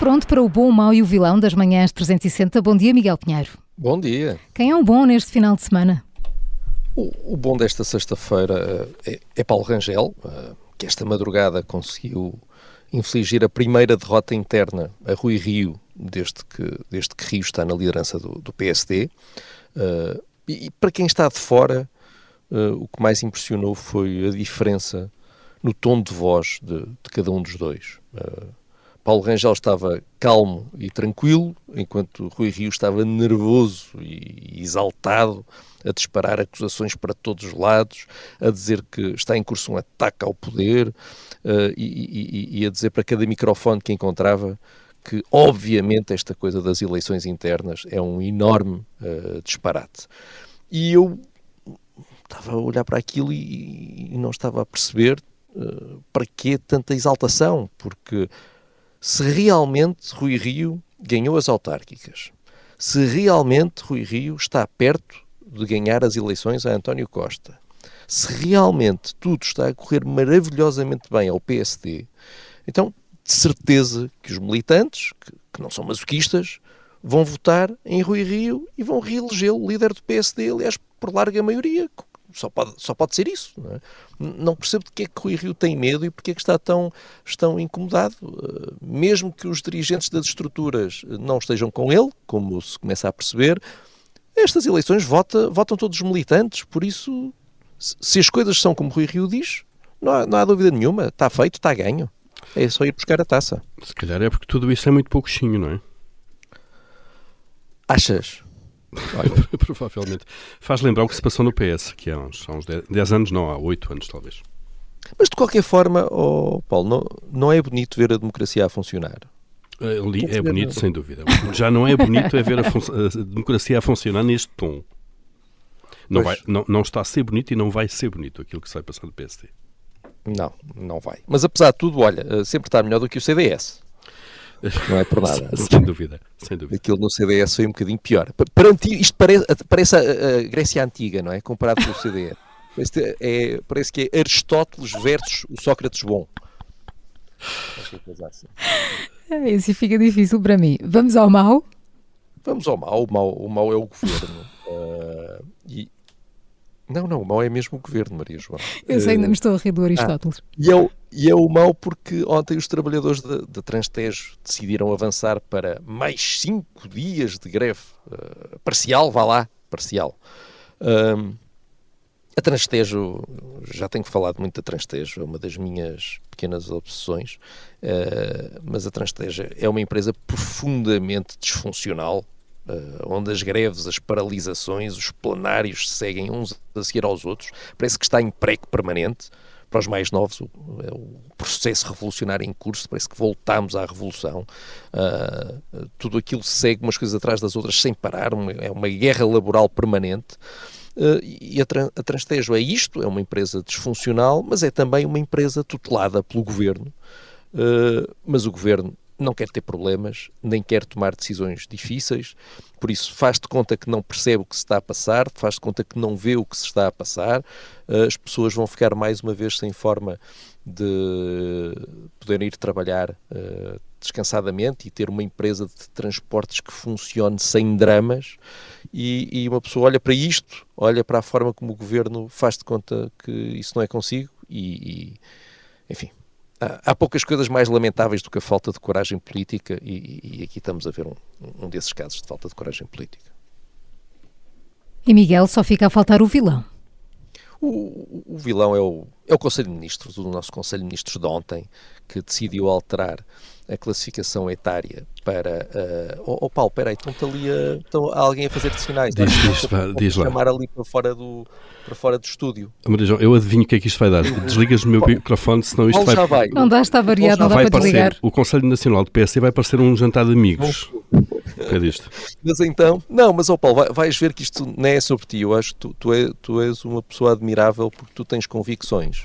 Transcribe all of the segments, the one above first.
Pronto para o bom, o mau e o vilão das manhãs 360. Bom dia, Miguel Pinheiro. Bom dia. Quem é o bom neste final de semana? O bom desta sexta-feira é Paulo Rangel, que esta madrugada conseguiu infligir a primeira derrota interna a Rui Rio, desde que Rio está na liderança do PSD. E para quem está de fora, o que mais impressionou foi a diferença no tom de voz de cada um dos dois. Paulo Rangel estava calmo e tranquilo, enquanto Rui Rio estava nervoso e exaltado, a disparar acusações para todos os lados, a dizer que está em curso um ataque ao poder e a dizer para cada microfone que encontrava que, obviamente, esta coisa das eleições internas é um enorme disparate. E eu estava a olhar para aquilo e não estava a perceber para que tanta exaltação, porque se realmente Rui Rio ganhou as autárquicas, se realmente Rui Rio está perto de ganhar as eleições a António Costa, se realmente tudo está a correr maravilhosamente bem ao PSD, então de certeza que os militantes, que não são masoquistas, vão votar em Rui Rio e vão reelegê-lo líder do PSD, aliás, por larga maioria. Só pode ser isso. Não é? Não percebo de que é que Rui Rio tem medo e porque é que está tão incomodado. Mesmo que os dirigentes das estruturas não estejam com ele, como se começa a perceber, estas eleições votam todos os militantes. Por isso, se as coisas são como Rui Rio diz, não há dúvida nenhuma. Está feito, está ganho. É só ir buscar a taça. Se calhar é porque tudo isso é muito pouquinho, não é? Achas? Provavelmente. Faz lembrar o que se passou no PS, que há uns 10 anos, não, há 8 anos talvez. Mas de qualquer forma, Paulo, não é bonito ver a democracia a funcionar? É bonito, sem dúvida. Já não é bonito ver a democracia a funcionar neste tom. Não está a ser bonito e não vai ser bonito aquilo que se vai passar do PSD. Não vai. Mas apesar de tudo, olha, sempre está melhor do que o CDS. Não é por nada. Sem dúvida. Aquilo no CDS foi um bocadinho pior. Isto parece a Grécia Antiga, não é? Comparado com o CDS. Parece que é Aristóteles versus o Sócrates bom. Esse fica difícil para mim. Vamos ao mau? Vamos ao mau. O mau é o governo. Não, o mau é mesmo o governo, Maria João. Eu sei, ainda me estou a rir do Aristóteles. E é o mau porque ontem os trabalhadores da Transtejo decidiram avançar para mais 5 dias de greve parcial, parcial. A Transtejo, já tenho falado muito da Transtejo, é uma das minhas pequenas obsessões, mas a Transtejo é uma empresa profundamente disfuncional, onde as greves, as paralisações, os plenários seguem uns a seguir aos outros. Parece que está em prego permanente. Para os mais novos, o processo revolucionário em curso, parece que voltámos à revolução. Tudo aquilo segue umas coisas atrás das outras sem parar, é uma guerra laboral permanente. E a Transtejo é isto, é uma empresa disfuncional, mas é também uma empresa tutelada pelo governo. Mas o governo não quer ter problemas, nem quer tomar decisões difíceis, por isso faz de conta que não percebe o que se está a passar, faz de conta que não vê o que se está a passar. As pessoas vão ficar mais uma vez sem forma de poderem ir trabalhar descansadamente e ter uma empresa de transportes que funcione sem dramas, e uma pessoa olha para isto, olha para a forma como o governo faz de conta que isso não é consigo enfim. Há poucas coisas mais lamentáveis do que a falta de coragem política e aqui estamos a ver um desses casos de falta de coragem política. E Miguel, só fica a faltar o vilão. O vilão é o Conselho de Ministros, o nosso Conselho de Ministros de ontem, que decidiu alterar a classificação etária para... Paulo, espera aí, estão alguém a fazer sinais. Diz lá. Chamar ali para fora do estúdio. Maria João, eu adivinho o que é que isto vai dar. Desligas o meu microfone, senão isto vai... Não dá, está variado, não dá para desligar. O Conselho Nacional do PSD vai parecer um jantar de amigos. É disto. Mas então... Não, mas Paulo, vais ver que isto não é sobre ti. Eu acho que tu és uma pessoa admirável porque tu tens convicções.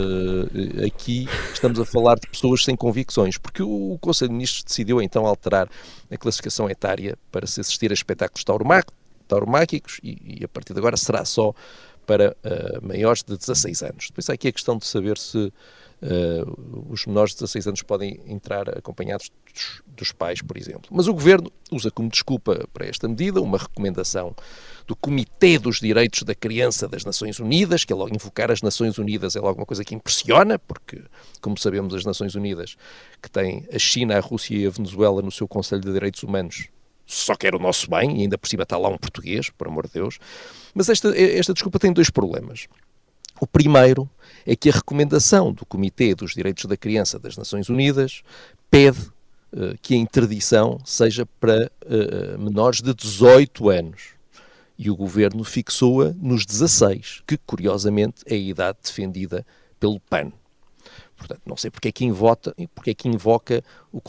Aqui estamos a falar de pessoas sem convicções, porque o Conselho de Ministros decidiu então alterar a classificação etária para se assistir a espetáculos tauromáquicos e a partir de agora será só para maiores de 16 anos. Depois há aqui a questão de saber se Os menores de 16 anos podem entrar acompanhados dos pais, por exemplo. Mas o Governo usa como desculpa para esta medida uma recomendação do Comitê dos Direitos da Criança das Nações Unidas, que é logo invocar as Nações Unidas é logo uma coisa que impressiona, porque, como sabemos, as Nações Unidas, que têm a China, a Rússia e a Venezuela no seu Conselho de Direitos Humanos, só quer o nosso bem, e ainda por cima está lá um português, por amor de Deus. Mas esta desculpa tem dois problemas. O primeiro é que a recomendação do Comitê dos Direitos da Criança das Nações Unidas pede que a interdição seja para menores de 18 anos. E o Governo fixou-a nos 16, que, curiosamente, é a idade defendida pelo PAN. Portanto, não sei porque é que invoca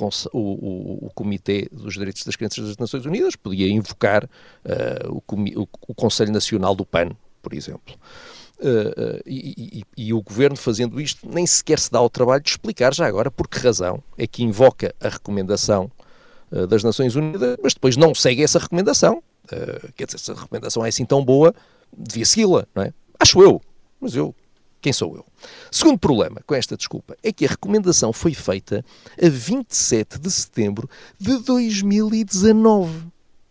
o Comitê dos Direitos das Crianças das Nações Unidas. Podia invocar o Conselho Nacional do PAN, por exemplo. E o Governo, fazendo isto, nem sequer se dá ao trabalho de explicar já agora por que razão é que invoca a recomendação das Nações Unidas, mas depois não segue essa recomendação. Quer dizer, se a recomendação é assim tão boa, devia segui-la, não é? Acho eu. Mas quem sou eu? Segundo problema com esta desculpa é que a recomendação foi feita a 27 de setembro de 2019.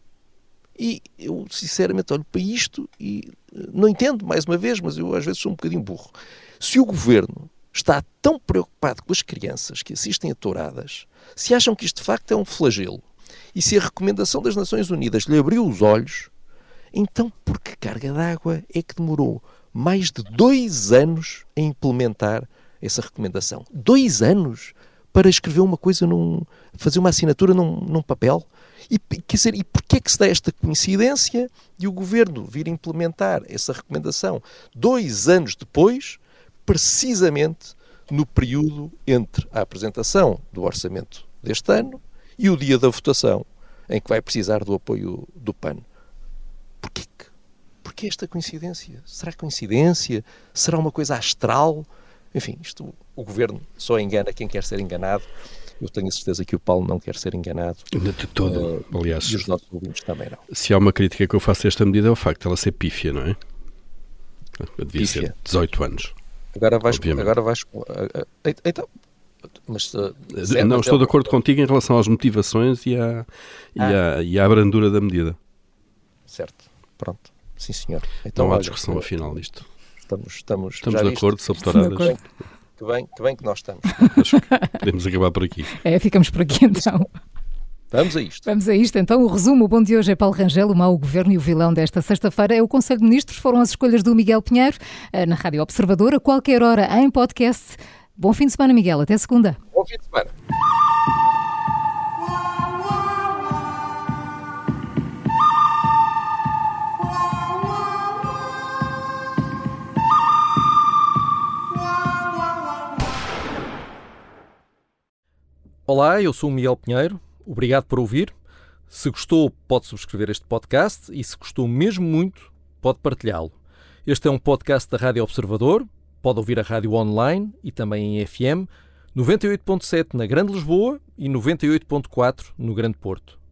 E eu, sinceramente, olho para isto e não entendo, mais uma vez, mas eu às vezes sou um bocadinho burro. Se o Governo está tão preocupado com as crianças que assistem a touradas, se acham que isto de facto é um flagelo, e se a recomendação das Nações Unidas lhe abriu os olhos, então por que carga d'água é que demorou mais de 2 anos a implementar essa recomendação? 2 anos para escrever uma coisa, fazer uma assinatura num papel? E porquê é que se dá esta coincidência de o Governo vir implementar essa recomendação 2 anos depois, precisamente no período entre a apresentação do orçamento deste ano e o dia da votação, em que vai precisar do apoio do PAN? Porquê esta coincidência? Será coincidência? Será uma coisa astral? Enfim, o Governo só engana quem quer ser enganado. Eu tenho a certeza que o Paulo não quer ser enganado. De todo, aliás. E os nossos ouvintes também não. Se há uma crítica que eu faço a esta medida é o facto de ela ser pífia, não é? Devia ser 18 anos. Agora vais... Então... Mas, não, estou de acordo contigo em relação às motivações e à brandura da medida. Certo, pronto. Sim, senhor. Então, não há discussão afinal disto. Estamos de acordo sobre touradas. Que bem que nós estamos. Podemos acabar por aqui. Ficamos por aqui então. Vamos a isto. Vamos a isto então. O resumo, o bom de hoje é Paulo Rangel, o mau governo e o vilão desta sexta-feira é o Conselho de Ministros. Foram as escolhas do Miguel Pinheiro, na Rádio Observador, a qualquer hora em podcast. Bom fim de semana, Miguel. Até segunda. Bom fim de semana. Olá, eu sou o Miguel Pinheiro. Obrigado por ouvir. Se gostou, pode subscrever este podcast e se gostou mesmo muito, pode partilhá-lo. Este é um podcast da Rádio Observador. Pode ouvir a rádio online e também em FM, 98.7 na Grande Lisboa e 98.4 no Grande Porto.